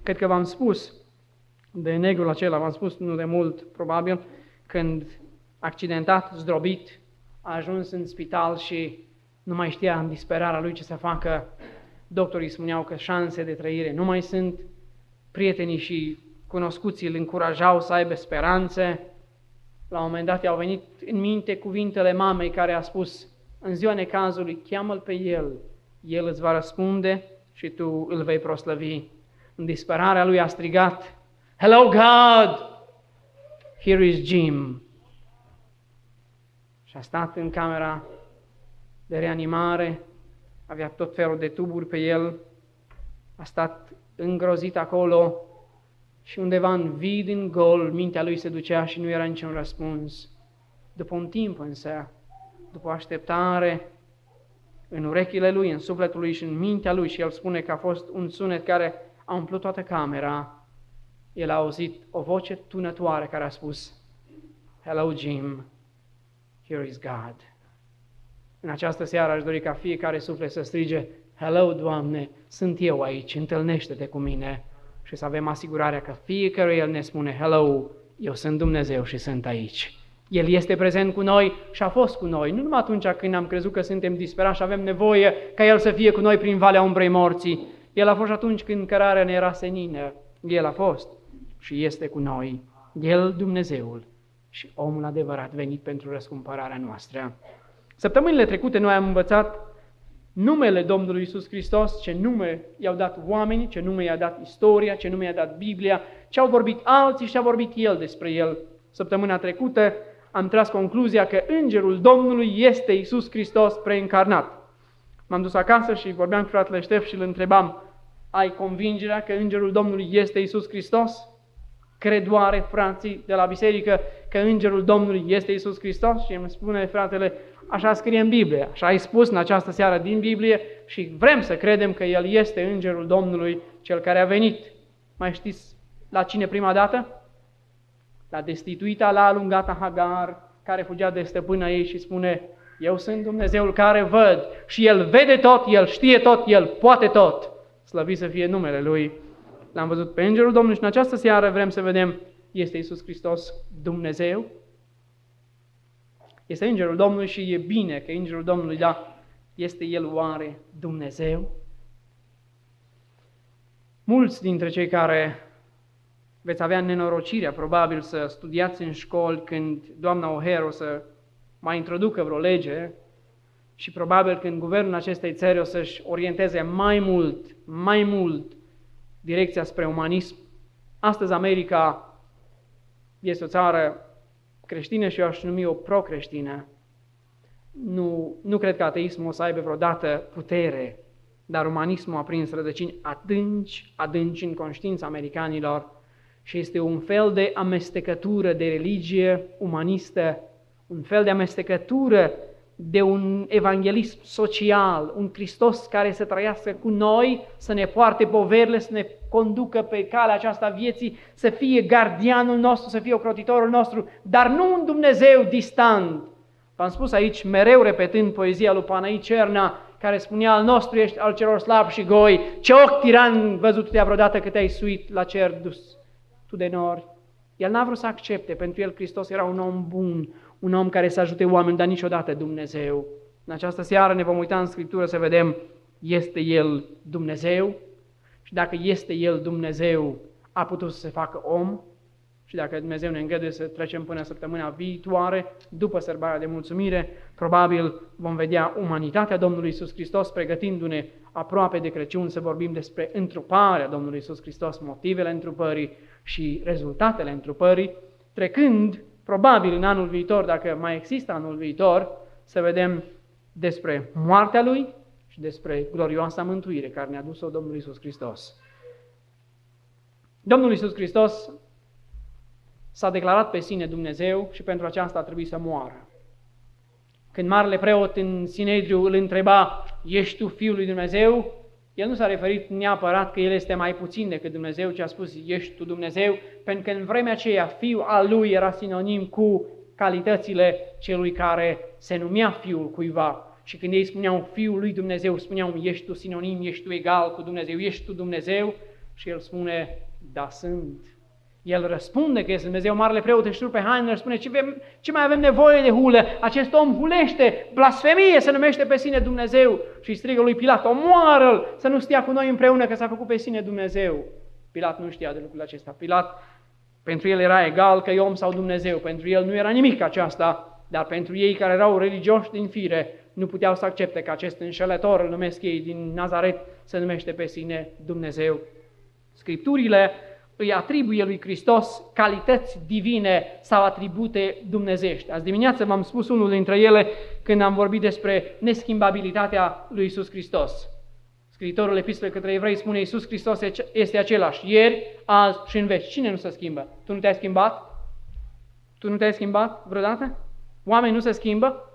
Cred că v-am spus de negrul acela, v-am spus nu de mult, probabil, când accidentat, zdrobit, a ajuns în spital și nu mai știa în disperarea lui ce să facă. Doctorii spuneau că șanse de trăire nu mai sunt, prietenii și cunoscuții îl încurajau să aibă speranțe. La un moment dat i-au venit în minte cuvintele mamei care a spus: în ziua necazului, cheamă-l pe el, el îți va răspunde și tu îl vei proslăvi. În disperarea lui a strigat: Hello God, here is Jim. Și a stat în camera de reanimare, avea tot felul de tuburi pe el, a stat îngrozit acolo și undeva în vid, în gol, mintea lui se ducea și nu era niciun răspuns. După un timp însă, după o așteptare, în urechile lui, în sufletul lui și în mintea lui, și el spune că a fost un sunet care a umplut toată camera, el a auzit o voce tunătoare care a spus: Hello Jim, here is God. În această seară aș dori ca fiecare suflet să strige: Hello, Doamne, sunt eu aici, întâlnește-te cu mine. Și să avem asigurarea că fiecare El ne spune: Hello, eu sunt Dumnezeu și sunt aici. El este prezent cu noi și a fost cu noi, nu numai atunci când am crezut că suntem disperați și avem nevoie ca El să fie cu noi prin valea umbrei morții. El a fost atunci când cărarea ne era senină. El a fost și este cu noi. El, Dumnezeul și omul adevărat venit pentru răscumpărarea noastră. Săptămânile trecute noi am învățat numele Domnului Iisus Hristos, ce nume i-au dat oamenii, ce nume i-a dat istoria, ce nume i-a dat Biblia, ce au vorbit alții și ce a vorbit El despre El. Săptămâna trecută am tras concluzia că Îngerul Domnului este Iisus Hristos preîncarnat. M-am dus acasă și vorbeam cu fratele Ștef și îl întrebam: ai convingerea că Îngerul Domnului este Iisus Hristos? Cred oare frații de la biserică că Îngerul Domnului este Iisus Hristos? Și îmi spune fratele: așa scrie în Biblie, așa ai spus în această seară din Biblie și vrem să credem că El este Îngerul Domnului, Cel care a venit. Mai știți la cine prima dată? La destituita, la alungata Hagar, care fugea de stăpâna ei și spune: eu sunt Dumnezeul care văd și El vede tot, El știe tot, El poate tot. Slăvit să fie numele Lui. L-am văzut pe Îngerul Domnului și în această seară vrem să vedem: este Iisus Hristos Dumnezeu? Este Îngerul Domnului și e bine că Îngerul Domnului, da, este El oare Dumnezeu? Mulți dintre cei care veți avea nenorocirea probabil să studiați în școli când doamna O'Hare o să mai introducă vreo lege și probabil când guvernul acestei țări o să-și orienteze mai mult direcția spre umanism. Astăzi America este o țară creștină și eu aș numi o pro-creștină. Nu cred că ateismul o să aibă vreodată putere, dar umanismul a prins rădăcini adânci în conștiința americanilor și este un fel de amestecătură de religie umanistă, un fel de amestecătură de un evanghelism social, un Hristos care să trăiască cu noi, să ne poarte poverile, să ne conducă pe calea aceasta vieții, să fie gardianul nostru, să fie ocrotitorul nostru, dar nu un Dumnezeu distant. V-am spus aici, mereu repetând poezia lui Panahi Cerna, care spunea: al nostru ești al celor slabi și goi, ce ochi tiran văzut te-a vreodată că te-ai suit la cer dus tu de nori. El n-a vrut să accepte, pentru el Hristos era un om bun, un om care să ajute oameni, dar niciodată Dumnezeu. În această seară ne vom uita în Scriptură să vedem: este El Dumnezeu? Și dacă este El Dumnezeu, a putut să se facă om? Și dacă Dumnezeu ne îngăduie să trecem până săptămâna viitoare, după sărbarea de mulțumire, probabil vom vedea umanitatea Domnului Iisus Hristos, pregătindu-ne aproape de Crăciun să vorbim despre întruparea Domnului Iisus Hristos, motivele întrupării și rezultatele întrupării, trecând probabil în anul viitor, dacă mai există anul viitor, să vedem despre moartea Lui și despre glorioasa mântuire care ne-a dus-o Domnul Iisus Hristos. Domnul Iisus Hristos s-a declarat pe sine Dumnezeu și pentru aceasta a trebuit să moară. Când marele preot în Sinedriu îl întreba: ești tu Fiul lui Dumnezeu? El nu s-a referit neapărat că El este mai puțin decât Dumnezeu, ci a spus: ești tu Dumnezeu, pentru că în vremea aceea Fiul al Lui era sinonim cu calitățile celui care se numea Fiul cuiva. Și când ei spuneau Fiul lui Dumnezeu, spuneau: ești tu sinonim, ești tu egal cu Dumnezeu, ești tu Dumnezeu. Și el spune, da, sunt. El răspunde că este Dumnezeu, marele preot își rupe hainele, spune, ce mai avem nevoie de hulă? Acest om hulește, blasfemie, se numește pe sine Dumnezeu. Și strigă lui Pilat, omoară-l, să nu stea cu noi împreună, că s-a făcut pe sine Dumnezeu. Pilat nu știa de lucrul acesta. Pilat, pentru el era egal că e om sau Dumnezeu. Pentru el nu era nimic aceasta, dar pentru ei care erau religioși din fire, nu puteau să accepte că acest înșelător, îl numesc ei din Nazaret, se numește pe sine Dumnezeu. Scripturile îi atribuie lui Hristos calități divine sau atribute dumnezești. Azi dimineață v-am spus unul dintre ele când am vorbit despre neschimbabilitatea lui Iisus Hristos. Scriitorul Epistolei către Evrei spune Iisus Hristos este același ieri, azi și în veci. Cine nu se schimbă? Tu nu te-ai schimbat? Tu nu te-ai schimbat vreodată? Oamenii nu se schimbă?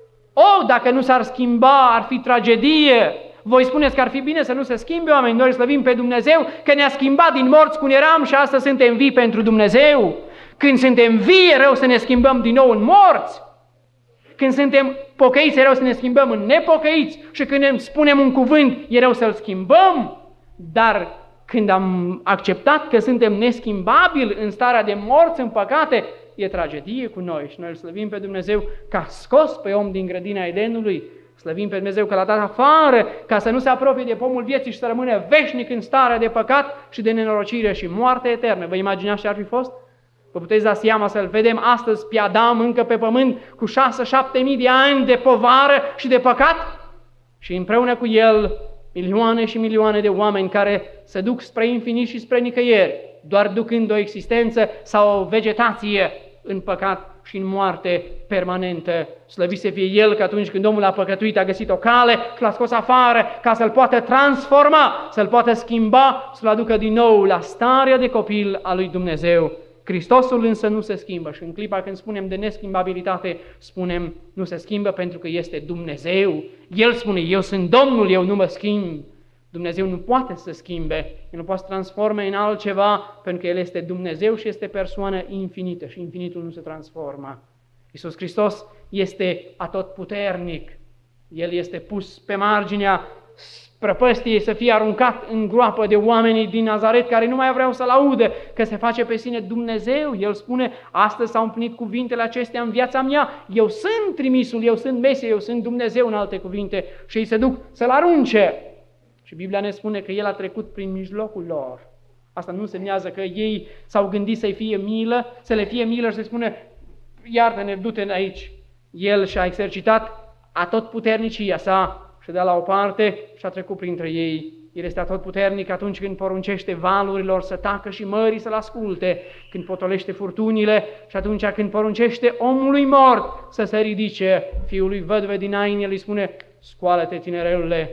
Dacă nu s-ar schimba, ar fi tragedie. Voi spuneți că ar fi bine să nu se schimbe oameni. Noi slăvim pe Dumnezeu că ne-a schimbat din morți cum eram și astăzi suntem vii pentru Dumnezeu. Când suntem vii, e rău să ne schimbăm din nou în morți. Când suntem pocăiți, e rău să ne schimbăm în nepocăiți. Și când spunem un cuvânt, e rău să-l schimbăm. Dar când am acceptat că suntem neschimbabili în starea de morți, în păcate, e tragedie cu noi. Și noi îl slăvim pe Dumnezeu că a scos pe om din grădina Edenului. Slăvim pe Dumnezeu că l-a dat afară, ca să nu se apropie de pomul vieții și să rămână veșnic în starea de păcat și de nenorocire și moarte eternă. Vă imaginați ce ar fi fost? Vă puteți da seama să-l vedem astăzi pe Adam încă pe pământ cu 6-7 mii de ani de povară și de păcat și împreună cu el milioane și milioane de oameni care se duc spre infinit și spre nicăieri, doar ducând o existență sau o vegetație în păcat și în moarte permanentă. Slăvit să fie El că atunci când omul a păcătuit a găsit o cale și l-a scos afară ca să-l poată transforma, să-l poată schimba, să-l aducă din nou la starea de copil a lui Dumnezeu. Hristosul însă nu se schimbă și în clipa când spunem de neschimbabilitate, spunem nu se schimbă pentru că este Dumnezeu. El spune, eu sunt Domnul, eu nu mă schimb. Dumnezeu nu poate să schimbe, El nu poate să transforme în altceva, pentru că El este Dumnezeu și este persoană infinită și infinitul nu se transformă. Iisus Hristos este atotputernic, El este pus pe marginea prăpăstiei să fie aruncat în groapă de oamenii din Nazaret care nu mai vreau să-L audă, că se face pe sine Dumnezeu. El spune, astăzi s-au împlinit cuvintele acestea în viața mea, eu sunt trimisul, eu sunt Mesia, eu sunt Dumnezeu în alte cuvinte și ei se duc să-L arunce. Și Biblia ne spune că El a trecut prin mijlocul lor. Asta nu însemnează că ei s-au gândit să-i fie milă, să le fie milă și să spune, iartă-ne, du-te aici. El și-a exercitat atotputernicia sa și de la o parte și a trecut printre ei. El este atotputernic atunci când poruncește valurilor să tacă și mării să-L asculte, când potolește furtunile și atunci când poruncește omului mort să se ridice. Fiului văduve din Ain, El îi spune, scoală-te, tinerelule.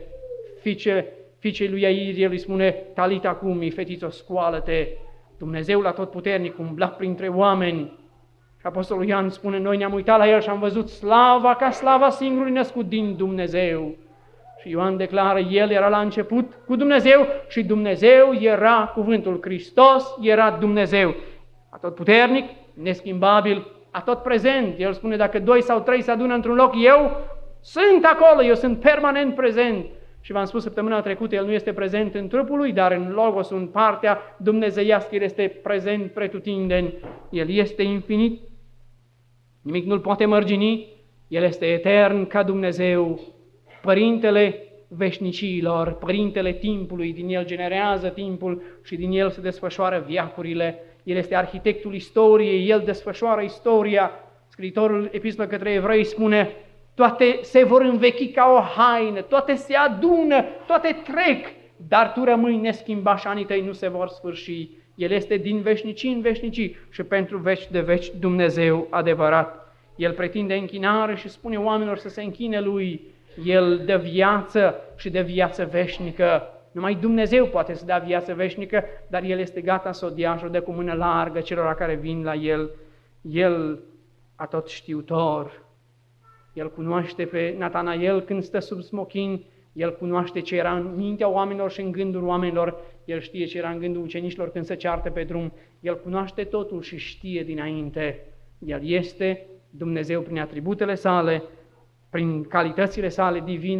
Fiicei lui Iair, El îi spune, talita cumi, fetițo, scoală-te. Dumnezeul atotputernic umbla printre oameni. Și Apostolul Ioan spune, noi ne-am uitat la El și am văzut slava ca slava singurului născut din Dumnezeu. Și Ioan declară, El era la început cu Dumnezeu și Dumnezeu era cuvântul. Hristos era Dumnezeu. Atotputernic, neschimbabil, atotprezent. El spune, dacă 2 sau 3 se adună într-un loc, eu sunt acolo, eu sunt permanent prezent. Și v-am spus săptămâna trecută, El nu este prezent în trupul Lui, dar în Logos, în partea dumnezeiască, El este prezent pretutindeni. El este infinit, nimic nu-L poate mărgini, El este etern ca Dumnezeu, Părintele veșnicilor, Părintele timpului, din El generează timpul și din El se desfășoară veacurile. El este arhitectul istoriei, El desfășoară istoria. Scriitorul Epistolei către Evrei spune, toate se vor învechi ca o haină, toate se adună, toate trec, dar tu rămâi neschimbat și anii tăi nu se vor sfârși. El este din veșnicii în veșnicii și pentru veci de veci Dumnezeu adevărat. El pretinde închinare și spune oamenilor să se închine Lui. El dă viață și dă viață veșnică. Numai Dumnezeu poate să dea viață veșnică, dar El este gata să o dea și o dă cu mână largă celor care vin la El. El atotștiutor. El cunoaște pe Natanael când stă sub smochin, El cunoaște ce era în mintea oamenilor și în gândul oamenilor, El știe ce era în gândul ucenicilor când se ceartă pe drum, El cunoaște totul și știe dinainte. El este Dumnezeu prin atributele Sale, prin calitățile Sale divine,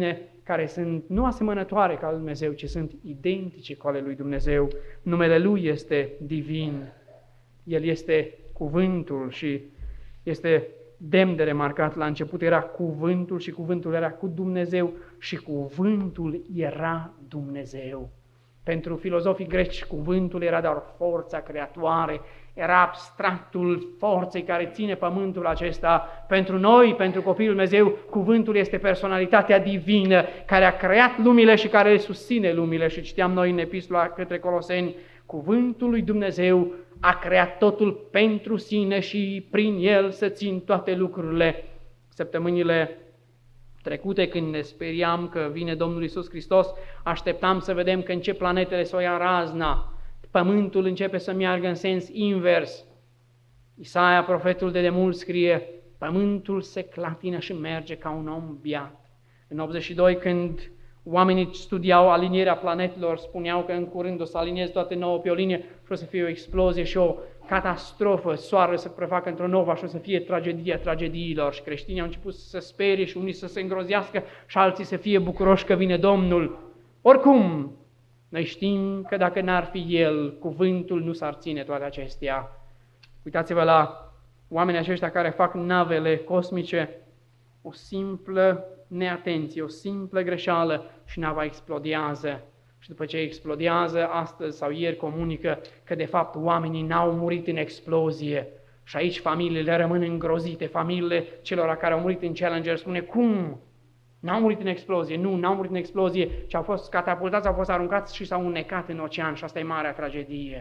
care sunt nu asemănătoare ca al lui Dumnezeu, ci sunt identice cu ale lui Dumnezeu. Numele Lui este divin. El este cuvântul și este demn de remarcat. La început era cuvântul și cuvântul era cu Dumnezeu și cuvântul era Dumnezeu. Pentru filozofii greci, cuvântul era doar forța creatoare, era abstractul forței care ține pământul acesta. Pentru noi, pentru copilul Dumnezeu, cuvântul este personalitatea divină care a creat lumile și care le susține lumile. Și citeam noi în epistola către Coloseni, cuvântul lui Dumnezeu a creat totul pentru sine și prin el să țin toate lucrurile. Săptămânile trecute, când ne speriam că vine Domnul Iisus Hristos, așteptam să vedem că încep planetele să o ia razna. Pământul începe să meargă în sens invers. Isaia, profetul de demult, scrie, pământul se clatină și merge ca un om biat. În 82, când oamenii studiau alinierea planetelor, spuneau că în curând o să alinieze toate nouă pe o linie și o să fie o explozie și o catastrofă, soarele să prefacă într-o novă și o să fie tragedia tragediilor. Și creștinii au început să se sperie și unii să se îngrozească și alții să fie bucuroși că vine Domnul. Oricum, noi știm că dacă n-ar fi El, cuvântul nu s-ar ține toate acestea. Uitați-vă la oamenii aceștia care fac navele cosmice, o simplă neatenție, o simplă greșeală și nava explodează. Și după ce explodează, astăzi sau ieri comunică că de fapt oamenii n-au murit în explozie. Și aici familiile rămân îngrozite, familiile celor care au murit în Challenger spune, cum? N-au murit în explozie, nu, n-au murit în explozie, ci au fost catapultați, au fost aruncați și s-au înnecat în ocean și asta e marea tragedie.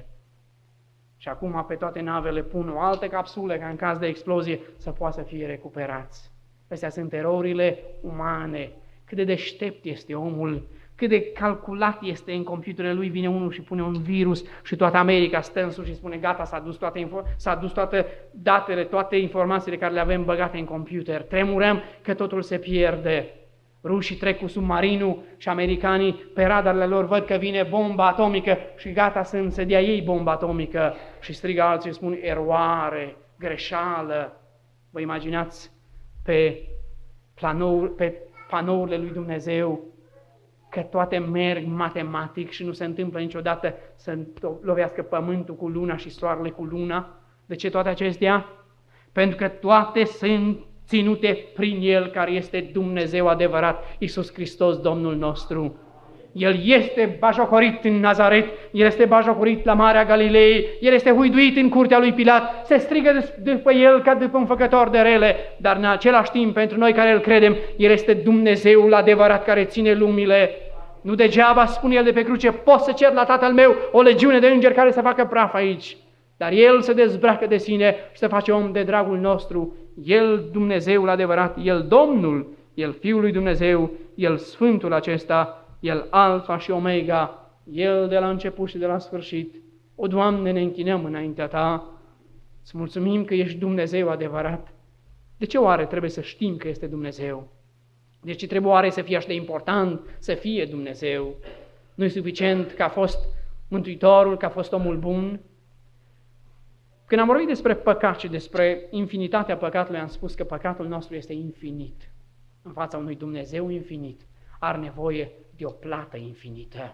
Și acum pe toate navele pun o altă capsulă ca în caz de explozie să poată să fie recuperați. Astea sunt erorile umane. Cât de deștept este omul, cât de calculat este în computerele lui, vine unul și pune un virus și toată America stă în sus și spune gata, s-a dus toate datele, toate informațiile care le avem băgate în computer. Tremurăm că totul se pierde. Rușii trec cu submarinul și americanii pe radarele lor văd că vine bomba atomică și gata să se dea ei bomba atomică și strigă alții și spun eroare, greșeală. Vă imaginați pe panourile lui Dumnezeu că toate merg matematic și nu se întâmplă niciodată să lovească pământul cu luna și soarele cu luna. De ce toate acestea? Pentru că toate sunt ținute prin El care este Dumnezeu adevărat, Iisus Hristos, Domnul nostru. El este bajocorit în Nazaret, El este bajocorit la Marea Galilei, El este huiduit în curtea lui Pilat, se strigă după El ca după un făcător de rele, dar în același timp, pentru noi care îl credem, El este Dumnezeul adevărat care ține lumile. Nu degeaba spune El de pe cruce, pot să cer la Tatăl meu o legiune de îngeri care să facă praf aici. Dar El se dezbracă de sine și se face om de dragul nostru. El Dumnezeul adevărat, El Domnul, El Fiul lui Dumnezeu, El Sfântul acesta, El Alfa și Omega, El de la început și de la sfârșit. O, Doamne, ne închinăm înaintea Ta, îți mulțumim că ești Dumnezeu adevărat. De ce oare trebuie să știm că este Dumnezeu? De ce trebuie oare să fie așa de important să fie Dumnezeu? Nu e suficient că a fost Mântuitorul, că a fost omul bun? Când am vorbit despre păcat și despre infinitatea păcatului, am spus că păcatul nostru este infinit. În fața unui Dumnezeu infinit, are nevoie de o plată infinită.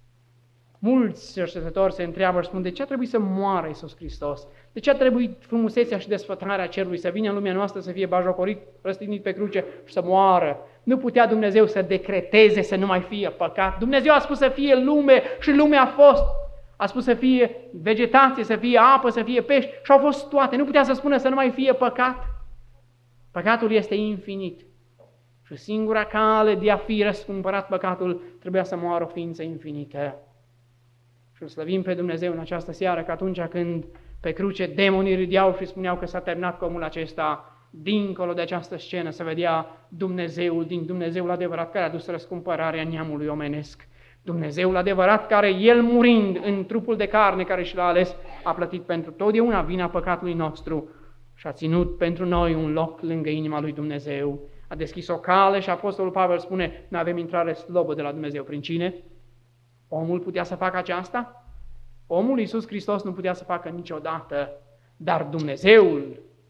Mulți cercetători se întreabă și spun, de ce a trebuit să moară Iisus Hristos? De ce a trebuit frumusețea și desfătarea cerului să vină în lumea noastră, să fie bajocorit, răstignit pe cruce și să moară? Nu putea Dumnezeu să decreteze să nu mai fie păcat. Dumnezeu a spus să fie lume și lumea a fost. A spus să fie vegetație, să fie apă, să fie pești și au fost toate. Nu putea să spună să nu mai fie păcat. Păcatul este infinit. Și singura cale de a fi răscumpărat păcatul trebuia să moară o ființă infinită. Și îl slăvim pe Dumnezeu în această seară că atunci când pe cruce demonii râdeau și spuneau că s-a terminat cu omul acesta, dincolo de această scenă se vedea Dumnezeul din Dumnezeul adevărat care a dus răscumpărarea neamului omenesc. Dumnezeul adevărat care El murind în trupul de carne care și l-a ales a plătit pentru totdeauna vina păcatului nostru și a ținut pentru noi un loc lângă inima lui Dumnezeu. A deschis o cale și Apostolul Pavel spune, noi avem intrare slobă de la Dumnezeu. Prin cine? Omul putea să facă aceasta? Omul Iisus Hristos nu putea să facă niciodată, dar Dumnezeul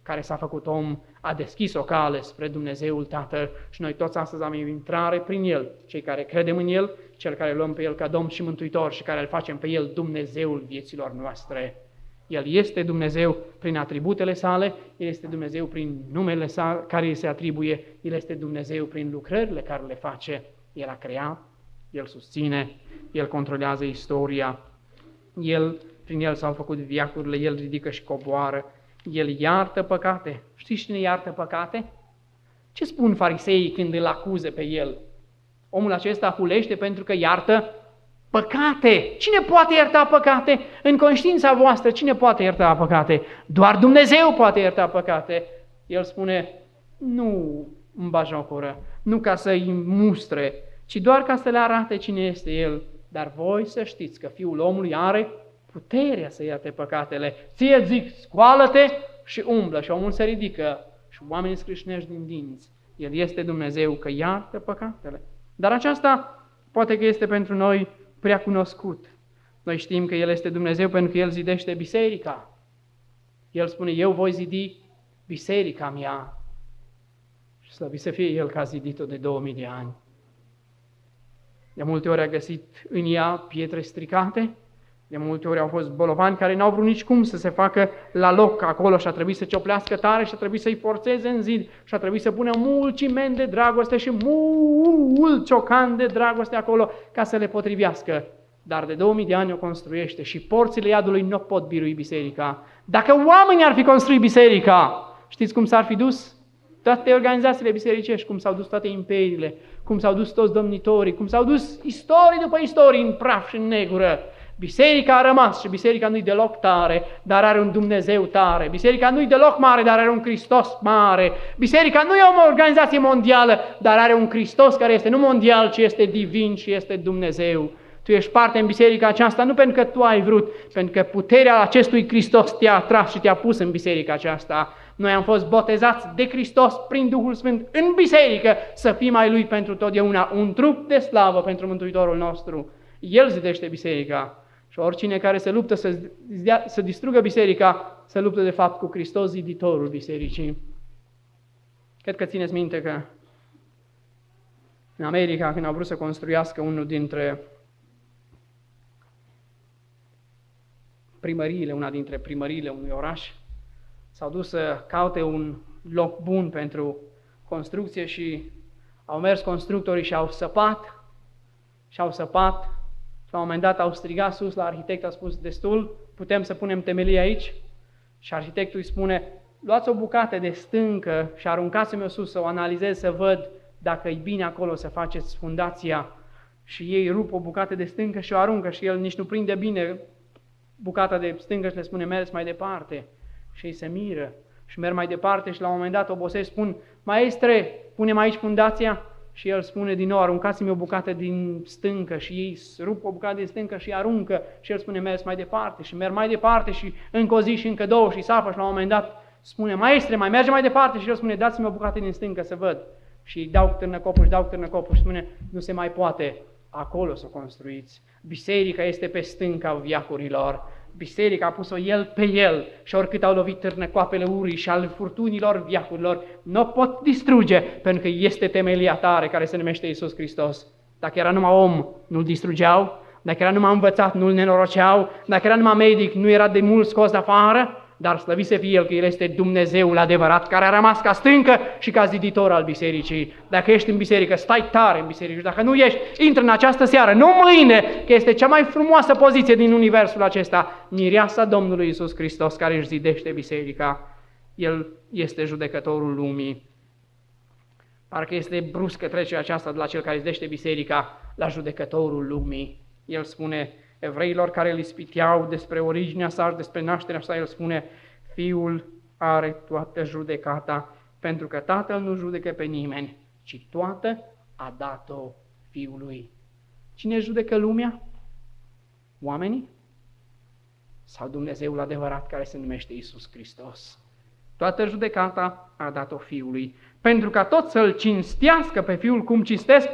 care s-a făcut om, a deschis o cale spre Dumnezeul Tatăl și noi toți astăzi am intrare prin El, cei care credem în El, cel care luăm pe El ca Domn și Mântuitor și care îl facem pe El Dumnezeul vieților noastre. El este Dumnezeu prin atributele sale, El este Dumnezeu prin numele sale care îi se atribuie, El este Dumnezeu prin lucrările care le face. El a creat, El susține, El controlează istoria, prin El s-au făcut veacurile, El ridică și coboară, El iartă păcate. Știți cine iartă păcate? Ce spun fariseii când îl acuză pe El? Omul acesta hulește pentru că iartă păcate. Cine poate ierta păcate? În conștiința voastră, cine poate ierta păcate? Doar Dumnezeu poate ierta păcate. El spune, nu îmbajocură, nu ca să-i mustre, ci doar ca să le arate cine este El. Dar voi să știți că Fiul omului are puterea să ierte păcatele. Ție zic, scoală-te și umblă. Și omul se ridică și oamenii scrâșnești din dinți. El este Dumnezeu că iartă păcatele. Dar aceasta poate că este pentru noi prea cunoscut. Noi știm că El este Dumnezeu pentru că El zidește biserica. El spune, eu voi zidi biserica mea. Și slăvit să fie El că a zidit-o de 2000 de ani. De multe ori a găsit în ea pietre stricate, de multe ori au fost bolovani care n-au vrut nici cum să se facă la loc acolo și a trebuit să cioplească tare și a trebuit să-i forțeze în zid și a trebuit să pună mult ciment de dragoste și mult ciocan de dragoste acolo ca să le potrivească. Dar de 2000 de ani o construiește și porțile iadului nu pot birui biserica. Dacă oamenii ar fi construit biserica, știți cum s-ar fi dus? Toate organizațiile bisericești, cum s-au dus toate imperiile, cum s-au dus toți domnitorii, cum s-au dus istorii după istorii în praf și în negură. Biserica a rămas și biserica nu-i deloc tare, dar are un Dumnezeu tare. Biserica nu-i deloc mare, dar are un Hristos mare. Biserica nu e o organizație mondială, dar are un Hristos care este nu mondial, ci este divin și este Dumnezeu. Tu ești parte în biserica aceasta nu pentru că tu ai vrut, pentru că puterea acestui Hristos te-a atras și te-a pus în biserica aceasta. Noi am fost botezați de Hristos prin Duhul Sfânt în biserică să fim ai Lui pentru totdeauna, un trup de slavă pentru Mântuitorul nostru. El zidește biserica și oricine care se luptă să distrugă biserica, se luptă de fapt cu Hristos, ziditorul bisericii. Cred că țineți minte că în America, când au vrut să construiască unul dintre una dintre primăriile unui oraș, s-au dus să caute un loc bun pentru construcție și au mers constructorii și au săpat și la un moment dat au strigat sus la arhitect, a spus, destul, putem să punem temelia aici? Și arhitectul îi spune, luați o bucată de stâncă și aruncați-mi-o sus să o analizez, să văd dacă e bine acolo să faceți fundația. Și ei rup o bucată de stâncă și o aruncă și el nici nu prinde bine bucata de stâncă și le spune, mergi mai departe. Și ei se miră și merg mai departe și la un moment dat obosesc, spun, maestre, punem aici fundația? Și el spune din nou, aruncați-mi o bucată din stâncă și ei rup o bucată din stâncă și aruncă și el spune, mergi mai departe și merg mai departe și încă o zi și încă două și sapă și la un moment dat spune, maestre, mai merge mai departe și el spune, dați-mi o bucată din stâncă să văd. Și îi dau târnăcopul și spune, nu se mai poate acolo să construiți. Biserica este pe stânca veacurilor. Biserica a pus-o El pe El și oricât au lovit târnăcoapele urii și al furtunilor veacurilor, nu o pot distruge pentru că este temelia tare care se numește Iisus Hristos. Dacă era numai om, nu-l distrugeau. Dacă era numai învățat, nu-l nenoroceau. Dacă era numai medic, nu era de mult scos afară. Dar slăvit să fie El că El este Dumnezeul adevărat care a rămas ca stâncă și ca ziditor al bisericii. Dacă ești în biserică, stai tare în biserică. Dacă nu ești, intră în această seară, nu mâine, că este cea mai frumoasă poziție din universul acesta. Mireasa Domnului Iisus Hristos care își zidește biserica. El este judecătorul lumii. Parcă este bruscă trecerea aceasta de la cel care zidește biserica la judecătorul lumii. El spune evreilor care îl ispiteau despre originea sa și despre nașterea sa, el spune, Fiul are toată judecata, pentru că Tatăl nu judecă pe nimeni, ci toată a dat-o Fiului. Cine judecă lumea? Oamenii? Sau Dumnezeul adevărat care se numește Iisus Hristos? Toată judecata a dat-o Fiului, pentru ca tot să-L cinstească pe Fiul cum cinstesc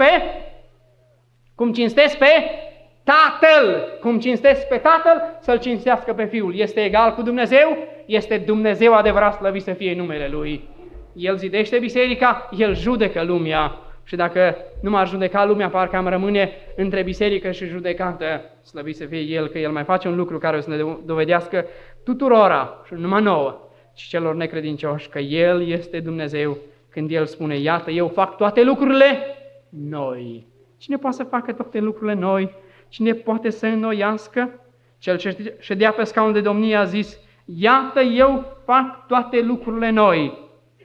pe Tatăl, cum cinstesc pe Tatăl, să-L cinstească pe Fiul. Este egal cu Dumnezeu? este Dumnezeu adevărat, slăvit să fie numele Lui. El zidește biserica, El judecă lumea. Și dacă nu m-ar judeca lumea, parcă am rămâne între biserică și judecată. Slăvit să fie El, că El mai face un lucru care o să ne dovedească tuturora, și numai nouă, și celor necredincioși, că El este Dumnezeu. Când El spune, iată, eu fac toate lucrurile noi. Cine poate să facă toate lucrurile noi? Cine poate să înnoiască? Cel ce ședea pe scaunul de domnie a zis, iată, eu fac toate lucrurile noi.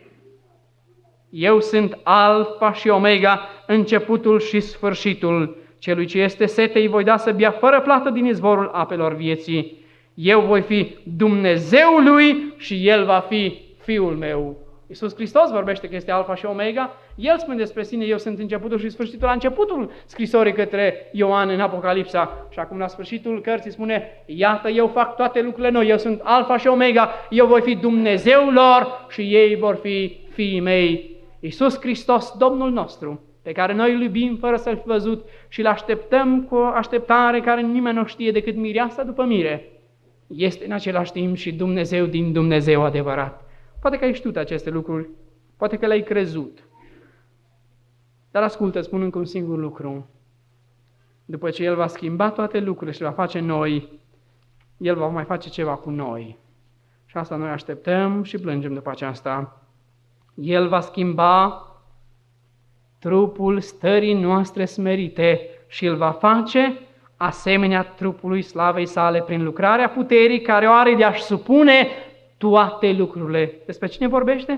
Eu sunt Alfa și Omega, începutul și sfârșitul. Celui ce este sete îi voi da să bea fără plată din izvorul apelor vieții. Eu voi fi Dumnezeul lui și El va fi Fiul meu. Iisus Hristos vorbește că este Alfa și Omega. El spune despre sine, eu sunt începutul și sfârșitul, la începutul scrisorii către Ioan în Apocalipsa. Și acum la sfârșitul cărții spune, iată, eu fac toate lucrurile noi, eu sunt Alfa și Omega, eu voi fi Dumnezeul lor și ei vor fi fiii mei. Iisus Hristos, Domnul nostru, pe care noi îl iubim fără să-L fi văzut și îl așteptăm cu o așteptare care nimeni nu știe decât mireasa după mire, este în același timp și Dumnezeu din Dumnezeu adevărat. Poate că ai știut aceste lucruri, poate că le-ai crezut. Dar ascultă, spun încă un singur lucru. După ce El va schimba toate lucrurile și va face noi, El va mai face ceva cu noi. Și asta noi așteptăm și plângem după aceasta. El va schimba trupul stării noastre smerite și îl va face asemenea trupului slavei sale prin lucrarea puterii care o are de a-și supune toate lucrurile. Despre cine vorbește?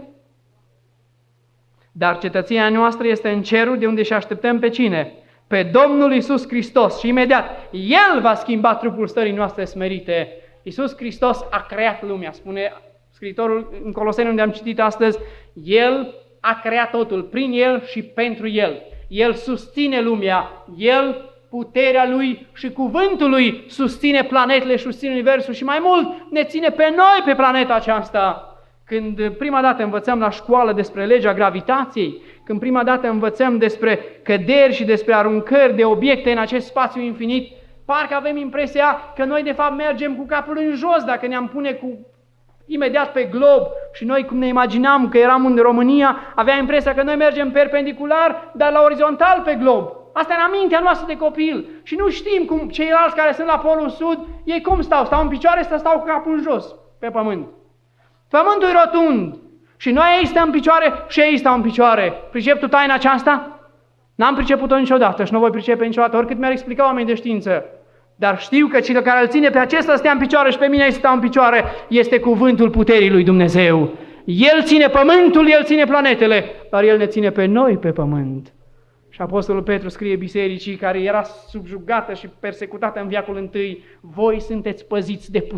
Dar cetățenia noastră este în cerul, de unde și așteptăm pe cine? Pe Domnul Iisus Hristos. Și imediat El va schimba trupul stării noastre smerite. Iisus Hristos a creat lumea, spune scriitorul în Coloseni, unde am citit astăzi, El a creat totul, prin El și pentru El. El susține lumea, El, puterea Lui și cuvântul Lui susține planetele și susține universul și mai mult ne ține pe noi pe planeta aceasta. Când prima dată învățăm la școală despre legea gravitației, când prima dată învățăm despre căderi și despre aruncări de obiecte în acest spațiu infinit, parcă avem impresia că noi de fapt mergem cu capul în jos dacă ne-am pune imediat pe glob și noi, cum ne imaginam că eram în România, aveam impresia că noi mergem perpendicular, dar la orizontal pe glob. Asta e în mintea noastră de copil și nu știm cum ceilalți care sunt la polul sud, ei cum stau? Stau în picioare sau stau cu capul în jos pe pământ? Pământul e rotund și noi ei stăm în picioare și ei stau în picioare. Pricep tu taina aceasta? N-am priceput-o niciodată și nu voi pricepe niciodată, oricât mi-ar explica oamenii de știință. Dar știu că cel care îl ține pe acesta să stea în picioare și pe mine să stau în picioare este cuvântul puterii lui Dumnezeu. El ține pământul, El ține planetele, dar El ne ține pe noi pe pământ. Și Apostolul Petru scrie bisericii care era subjugată și persecutată în veacul întâi, voi sunteți păziți de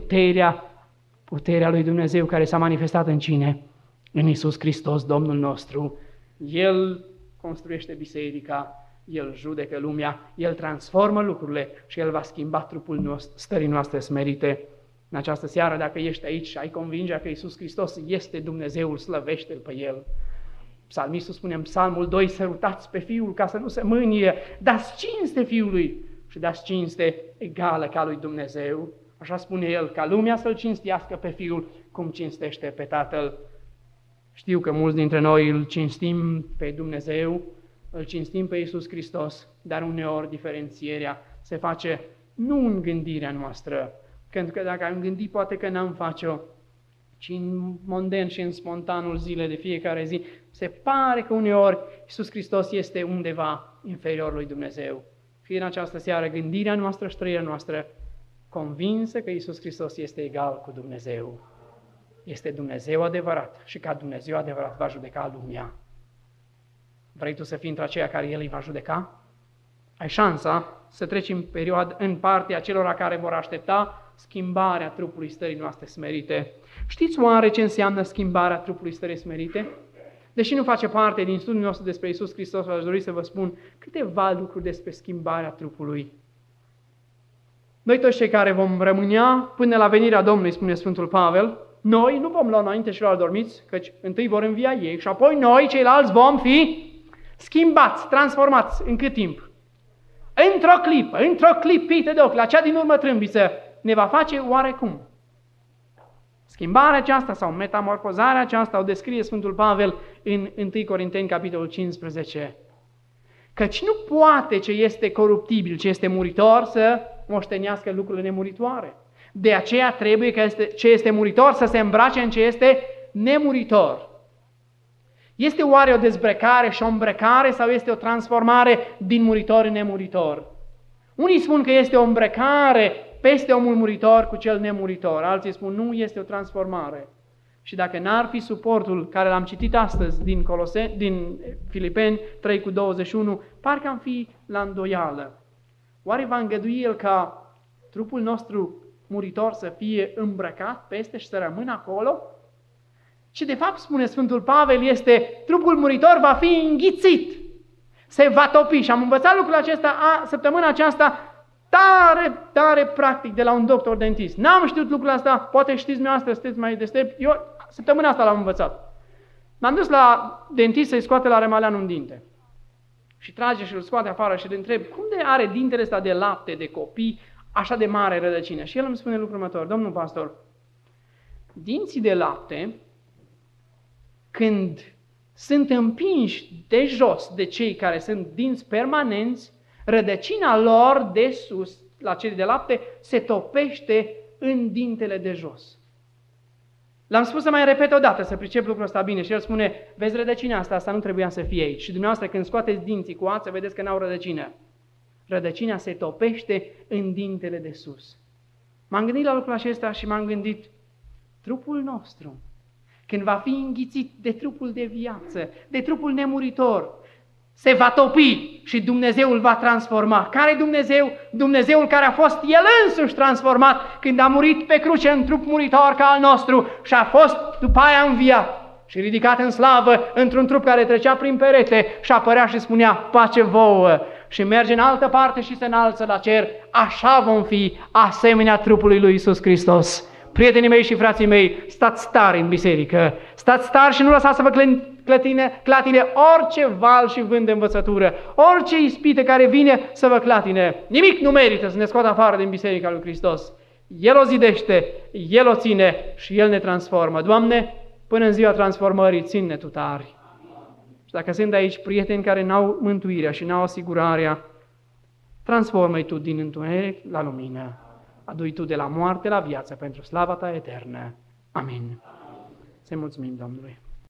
puterea lui Dumnezeu care s-a manifestat în cine? În Iisus Hristos, Domnul nostru. El construiește biserica, El judecă lumea, El transformă lucrurile și El va schimba trupul stării noastre smerite. În această seară, dacă ești aici și ai convingerea că Iisus Hristos este Dumnezeul, slăvește-L pe El. Psalmistul spune în Psalmul 2, sărutați pe Fiul ca să nu se mânie, dați cinste Fiului și dați cinste egală ca lui Dumnezeu. Așa spune El, ca lumea să-L cinstească pe Fiul cum cinstește pe Tatăl. Știu că mulți dintre noi îl cinstim pe Dumnezeu, îl cinstim pe Iisus Hristos, dar uneori diferențierea se face nu în gândirea noastră, pentru că dacă am gândit poate că n-am face-o, ci în monden și în spontanul zilei de fiecare zi, se pare că uneori Iisus Hristos este undeva inferior lui Dumnezeu. Fie în această seară gândirea noastră și trăirea noastră convinsă că Iisus Hristos este egal cu Dumnezeu. Este Dumnezeu adevărat și ca Dumnezeu adevărat va judeca lumea. Vrei tu să fii între aceia care El îi va judeca? Ai șansa să treci în partea celor care vor aștepta schimbarea trupului stării noastre smerite. Știți oare ce înseamnă schimbarea trupului stării smerite? Deși nu face parte din studiul nostru despre Iisus Hristos, aș dori să vă spun câteva lucruri despre schimbarea trupului. Noi toți cei care vom rămânea până la venirea Domnului, spune Sfântul Pavel, noi nu vom lua înainte celor dormiți, căci întâi vor învia ei și apoi noi, ceilalți, vom fi schimbați, transformați. În cât timp? Într-o clipă, într-o clipită de ochi, la cea din urmă trâmbiță, ne va face oarecum. Schimbarea aceasta sau metamorfozarea aceasta o descrie Sfântul Pavel în 1 Corinteni, capitolul 15. Căci nu poate ce este coruptibil, ce este muritor, să moștenească lucrurile nemuritoare. De aceea trebuie că ce este muritor să se îmbrace în ce este nemuritor. Este oare o dezbrăcare și o îmbrăcare sau este o transformare din muritor în nemuritor? Unii spun că este o îmbrăcare peste omul muritor cu cel nemuritor. Alții spun nu, este o transformare. Și dacă n-ar fi suportul care l-am citit astăzi din Filipeni 3:21, parcă am fi la îndoială. Oare va îngădui El ca trupul nostru muritor să fie îmbrăcat peste și să rămână acolo? Și de fapt, spune Sfântul Pavel, este trupul muritor va fi înghițit, se va topi. Și am învățat lucrul acesta săptămâna aceasta tare practic de la un doctor dentist. N-am știut lucrul ăsta, poate știți dumneavoastră, sunteți mai deștept. Eu săptămâna asta l-am învățat. M-am dus la dentist să-i scoate la remalean un dinte. Și trage și îl scoate afară și îl întreb, cum de are dintele ăsta de lapte, de copii, așa de mare rădăcină? Și el îmi spune lucrul următor: domnul pastor, dinții de lapte, când sunt împinși de jos de cei care sunt dinți permanenți, rădăcina lor de sus, la cei de lapte, se topește în dintele de jos. L-am spus să mai repet o dată, să pricep lucrul ăsta bine. Și el spune, vezi rădăcina asta nu trebuia să fie aici. Și dumneavoastră când scoateți dinții cu ață, vedeți că n-au rădăcină. Rădăcina se topește în dintele de sus. M-am gândit la lucrul acesta și m-am gândit, trupul nostru, când va fi înghițit de trupul de viață, de trupul nemuritor, se va topi și Dumnezeu îl va transforma. Care Dumnezeu? Dumnezeul care a fost El însuși transformat când a murit pe cruce în trup muritor ca al nostru și a fost după aia înviat și ridicat în slavă într-un trup care trecea prin perete și apărea și spunea pace vouă și merge în altă parte și se înalță la cer. Așa vom fi asemenea trupului lui Iisus Hristos. Prietenii mei și frații mei, stați tari în biserică, stați tari și nu lăsați să vă clatine orice val și vânt de învățătură, orice ispită care vine să vă clatine. Nimic nu merită să ne scoată afară din biserica lui Hristos. El o zidește, El o ține și El ne transformă. Doamne, până în ziua transformării, ține-ne Tu tari. Și dacă sunt aici prieteni care n-au mântuirea și n-au asigurarea, transformă-i Tu din întuneric la lumină. Adu-i Tu de la moarte la viață pentru slava Ta eternă. Amin. Să-i mulțumim Domnului.